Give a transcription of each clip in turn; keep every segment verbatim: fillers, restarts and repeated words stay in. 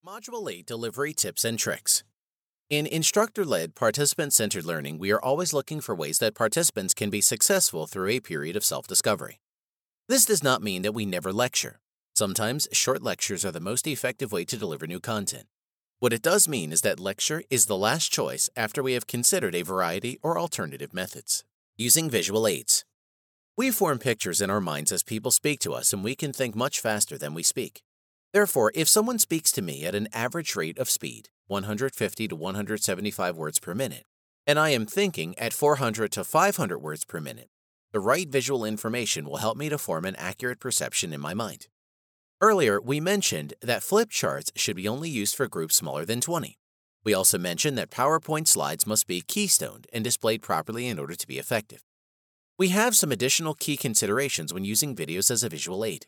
Module eight Delivery Tips and Tricks. In instructor-led, participant-centered learning, we are always looking for ways that participants can be successful through a period of self-discovery. This does not mean that we never lecture. Sometimes, short lectures are the most effective way to deliver new content. What it does mean is that lecture is the last choice after we have considered a variety or alternative methods. Using visual aids. We form pictures in our minds as people speak to us, and we can think much faster than we speak. Therefore, if someone speaks to me at an average rate of speed, one hundred fifty to one hundred seventy-five words per minute, and I am thinking at four hundred to five hundred words per minute, the right visual information will help me to form an accurate perception in my mind. Earlier, we mentioned that flip charts should be only used for groups smaller than twenty. We also mentioned that PowerPoint slides must be keystoned and displayed properly in order to be effective. We have some additional key considerations when using videos as a visual aid.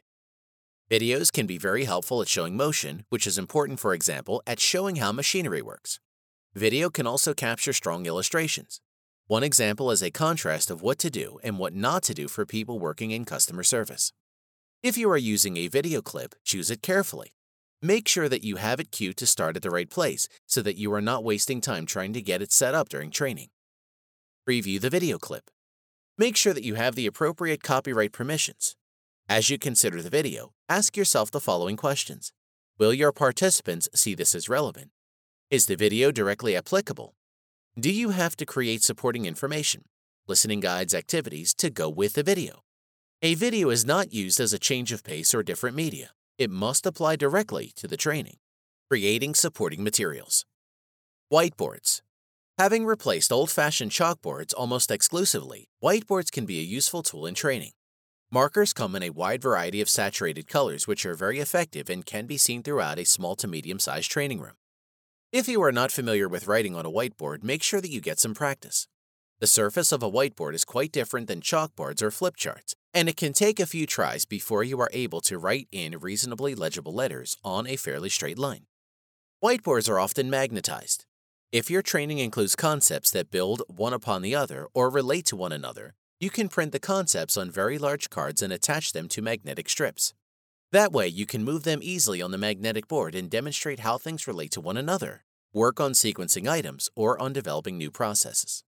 Videos can be very helpful at showing motion, which is important, for example, at showing how machinery works. Video can also capture strong illustrations. One example is a contrast of what to do and what not to do for people working in customer service. If you are using a video clip, choose it carefully. Make sure that you have it cued to start at the right place so that you are not wasting time trying to get it set up during training. Preview the video clip. Make sure that you have the appropriate copyright permissions. As you consider the video, ask yourself the following questions. Will your participants see this as relevant? Is the video directly applicable? Do you have to create supporting information, listening guides, activities to go with the video? A video is not used as a change of pace or different media. It must apply directly to the training. Creating supporting materials. Whiteboards. Having replaced old-fashioned chalkboards almost exclusively, whiteboards can be a useful tool in training. Markers come in a wide variety of saturated colors which are very effective and can be seen throughout a small to medium-sized training room. If you are not familiar with writing on a whiteboard, make sure that you get some practice. The surface of a whiteboard is quite different than chalkboards or flip charts, and it can take a few tries before you are able to write in reasonably legible letters on a fairly straight line. Whiteboards are often magnetized. If your training includes concepts that build one upon the other or relate to one another, you can print the concepts on very large cards and attach them to magnetic strips. That way, you can move them easily on the magnetic board and demonstrate how things relate to one another, work on sequencing items, or on developing new processes.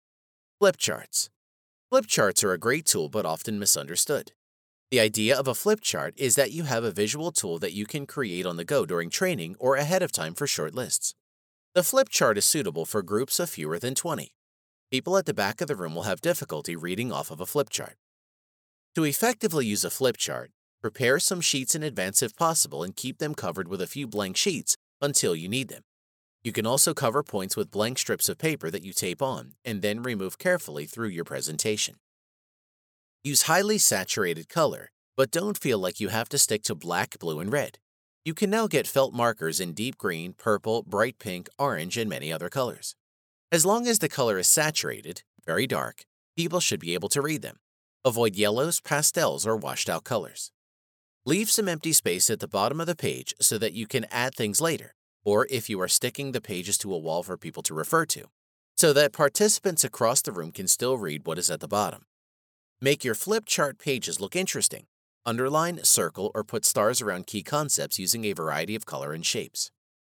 Flip charts. Flip charts are a great tool but often misunderstood. The idea of a flip chart is that you have a visual tool that you can create on the go during training or ahead of time for short lists. The flip chart is suitable for groups of fewer than twenty. People at the back of the room will have difficulty reading off of a flip chart. To effectively use a flip chart, prepare some sheets in advance if possible and keep them covered with a few blank sheets until you need them. You can also cover points with blank strips of paper that you tape on and then remove carefully through your presentation. Use highly saturated color, but don't feel like you have to stick to black, blue, and red. You can now get felt markers in deep green, purple, bright pink, orange, and many other colors. As long as the color is saturated, very dark, people should be able to read them. Avoid yellows, pastels, or washed-out colors. Leave some empty space at the bottom of the page so that you can add things later, or if you are sticking the pages to a wall for people to refer to, so that participants across the room can still read what is at the bottom. Make your flip chart pages look interesting. Underline, circle, or put stars around key concepts using a variety of color and shapes.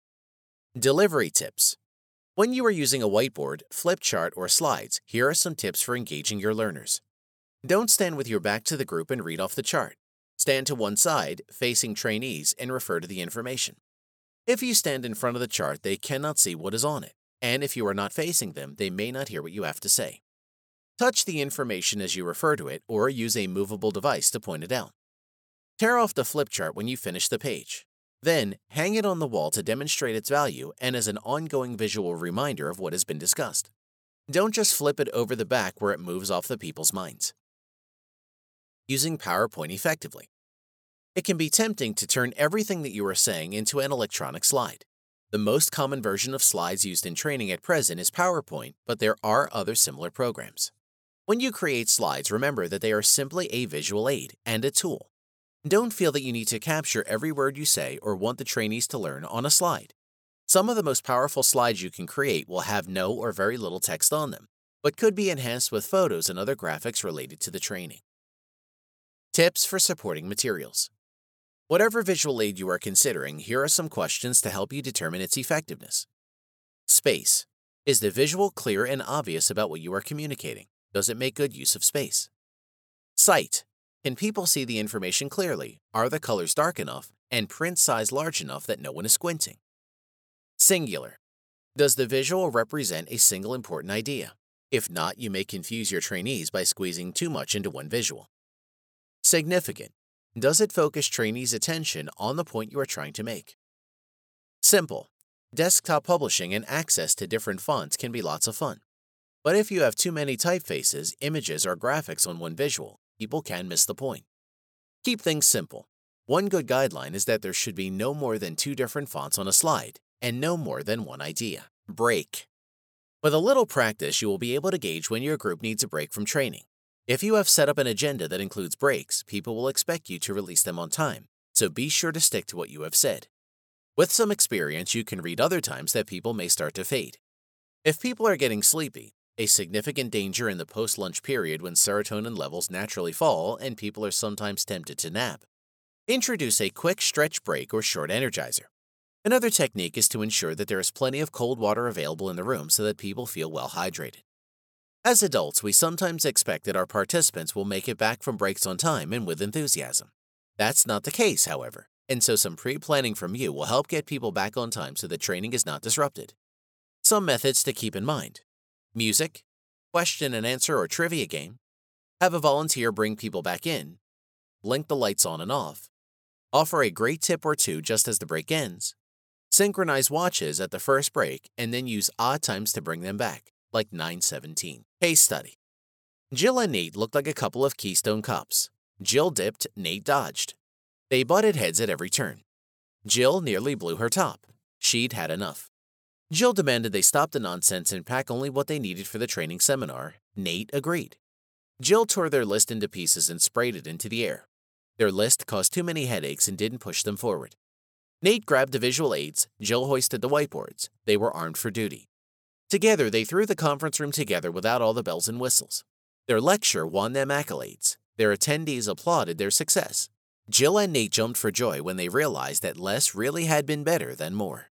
Delivery tips. When you are using a whiteboard, flip chart, or slides, here are some tips for engaging your learners. Don't stand with your back to the group and read off the chart. Stand to one side, facing trainees, and refer to the information. If you stand in front of the chart, they cannot see what is on it, and if you are not facing them, they may not hear what you have to say. Touch the information as you refer to it, or use a movable device to point it out. Tear off the flip chart when you finish the page. Then, hang it on the wall to demonstrate its value and as an ongoing visual reminder of what has been discussed. Don't just flip it over the back where it moves off the people's minds. Using PowerPoint effectively. It can be tempting to turn everything that you are saying into an electronic slide. The most common version of slides used in training at present is PowerPoint, but there are other similar programs. When you create slides, remember that they are simply a visual aid and a tool. Don't feel that you need to capture every word you say or want the trainees to learn on a slide. Some of the most powerful slides you can create will have no or very little text on them, but could be enhanced with photos and other graphics related to the training. Tips for supporting materials. Whatever visual aid you are considering, here are some questions to help you determine its effectiveness. Space. Is the visual clear and obvious about what you are communicating? Does it make good use of space? Sight. Can people see the information clearly? Are the colors dark enough and print size large enough that no one is squinting? Singular. Does the visual represent a single important idea? If not, you may confuse your trainees by squeezing too much into one visual. Significant. Does it focus trainees' attention on the point you are trying to make? Simple. Desktop publishing and access to different fonts can be lots of fun. But if you have too many typefaces, images, or graphics on one visual, people can miss the point. Keep things simple. One good guideline is that there should be no more than two different fonts on a slide, and no more than one idea. Break. With a little practice, you will be able to gauge when your group needs a break from training. If you have set up an agenda that includes breaks, people will expect you to release them on time, so be sure to stick to what you have said. With some experience, you can read other times that people may start to fade. If people are getting sleepy, a significant danger in the post-lunch period when serotonin levels naturally fall and people are sometimes tempted to nap, introduce a quick stretch break or short energizer. Another technique is to ensure that there is plenty of cold water available in the room so that people feel well hydrated. As adults, we sometimes expect that our participants will make it back from breaks on time and with enthusiasm. That's not the case, however, and so some pre-planning from you will help get people back on time so that training is not disrupted. Some methods to keep in mind: music, question and answer or trivia game, have a volunteer bring people back in, blink the lights on and off, offer a great tip or two just as the break ends, synchronize watches at the first break and then use odd times to bring them back, like nine seventeen. Case study. Jill and Nate looked like a couple of Keystone Cops. Jill dipped, Nate dodged. They butted heads at every turn. Jill nearly blew her top. She'd had enough. Jill demanded they stop the nonsense and pack only what they needed for the training seminar. Nate agreed. Jill tore their list into pieces and sprayed it into the air. Their list caused too many headaches and didn't push them forward. Nate grabbed the visual aids, Jill hoisted the whiteboards. They were armed for duty. Together, they threw the conference room together without all the bells and whistles. Their lecture won them accolades. Their attendees applauded their success. Jill and Nate jumped for joy when they realized that less really had been better than more.